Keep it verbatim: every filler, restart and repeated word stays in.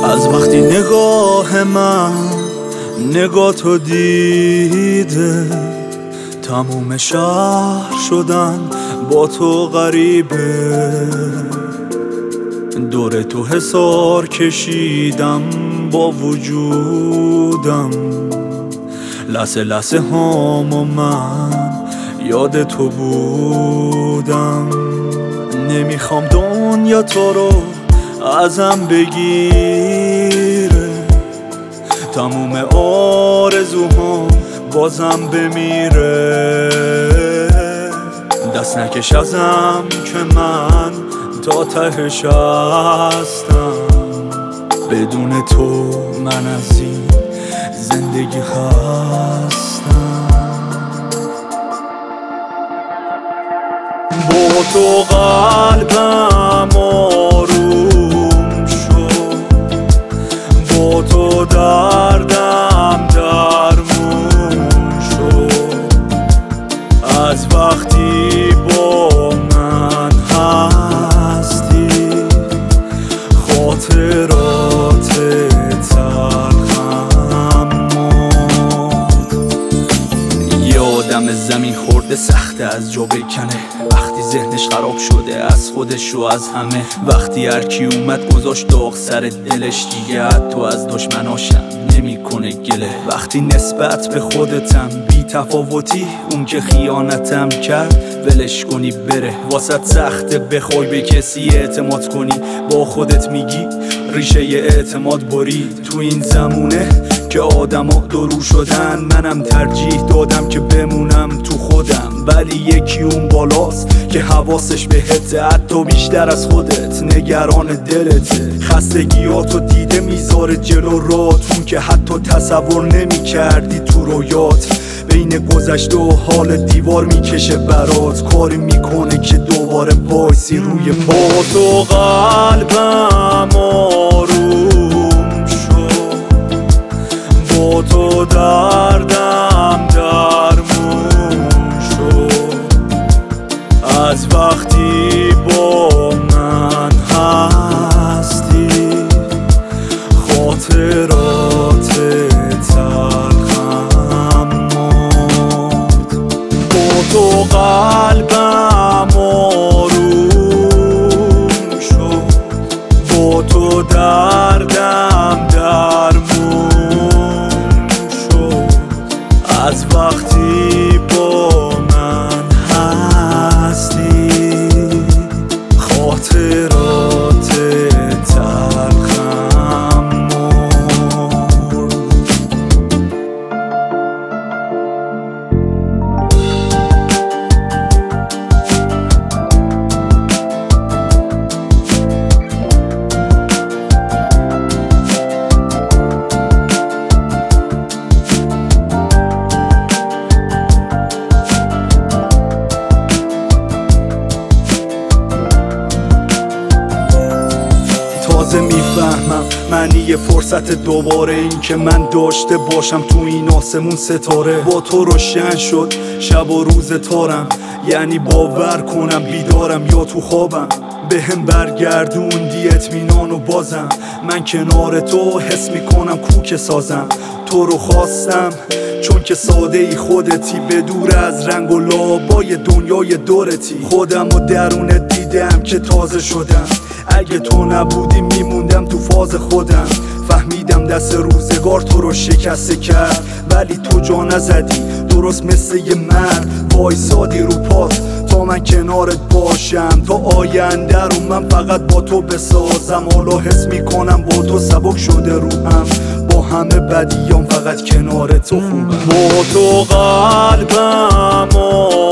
از وقتی نگاه من نگاه تو دیده، تموم شهر شدن با تو غریبه. دور تو حصار کشیدم با وجودم، لحظه لحظه هام و من یاد تو بودم. نمیخوام دنیا تو رو ازم بگیره، تموم آرزوهام بازم بمیره. دست نکش ازم که من تا تهش هستم، بدون تو من از این زندگی خستم. با تو قلبم آروم شد، با تو دردم درمون شد. از وقتی با من هستی خاطرات تلخم ماند. یه آدم زمین خورده سخته از جا بکنه، وقتی ذهنش خراب شده از خودش و از همه. وقتی هرکی اومد گذاشت داغ سر دلش، دیگه حتی از دشمناشم نمیکنه گله. وقتی نسبت به خودتم بی تفاوتی، اون که خیانتم کرد ولش کنی بره. واسط سخته بخوای به کسی اعتماد کنی، با خودت میگی ریشه اعتماد برید. تو این زمونه که آدما درو شدن، منم ترجیح دادم که بمونم تو خودم. ولی یکی اون بالاست که حواسش بهته، حتی بیشتر از خودت نگران دلته. خستگیاتو دیده میذاره جلو رات، اون که حتی تصور نمی کردی تو رویات. بین گذشته و حال دیوار میکشه برات، کاری میکنه که دوباره وایسی روی پا. تو قلبم آروم شد، با تو دردم درمون شد. از وقتی با من هستی خاطرات تلخم ماند. با تو قلبم آروم شد، با تو دردم درمون شد. از وقتی با من هستی خاطرات تلخم مرد. تازه میفهمم معنی فرصت دوباره، این که من داشته باشم تو این آسمون ستاره. با تو روشن شد شب و روز تارم، یعنی باور کنم بیدارم یا تو خوابم. به هم برگردوندی اطمینان و بازم من کنار تو حس میکنم کوک سازم. تو رو خواستم چون که ساده ای خودتی، به دور از رنگ و لابای دنیای دورتی. خودم و درونت دیدم که تازه شدم، اگه تو نبودی میموندم تو فاز خودم. فهمیدم دست روزگار تو رو شکسته کرد، ولی تو جا نزدی درست مثل یه مرد. وایسادی رو پات تا من کنارت باشم، تا آینده رو من فقط با تو بسازم. حالا حس میکنم با تو سبک شده روحم، با همه بدیام فقط کنار تو خوبم. با تو قلبم